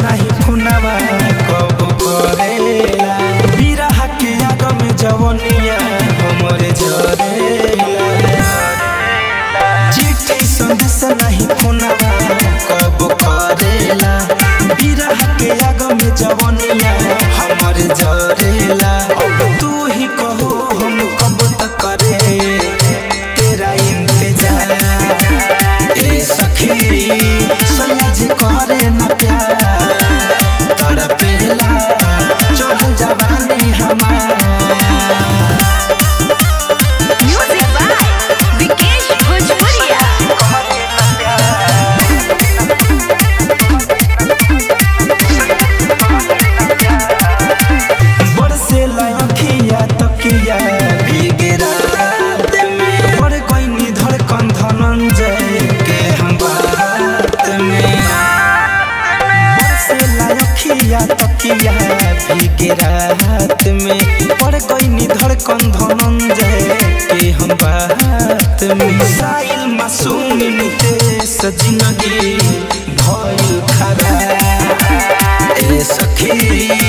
नहीं खुनावा कब करेला बिरह के आग में जवनिया हमरे जरेला चिट्ठी संदेश नहीं खुनावा कब करेला बिरह के आग में जवनिया हमरे जरेला अब तू ही कहो हम कब तक करे तेरा इंतजार ए सखी सयाजी करे न प्यार तड़पेला चढ़ जवानी हमार म्यूजिक बाय विकेश भोजपुरिया। बरसे लखिया तकिया भीगे रात में बड़ कोई धड़कन धनंजय के हम बात में बरसे लखिया तकिया भीगे रात में बड़ कोई धड़कन धनंजय के हम बात में साइल मासूम नितेश जिंदगी भइल खरा ए सखी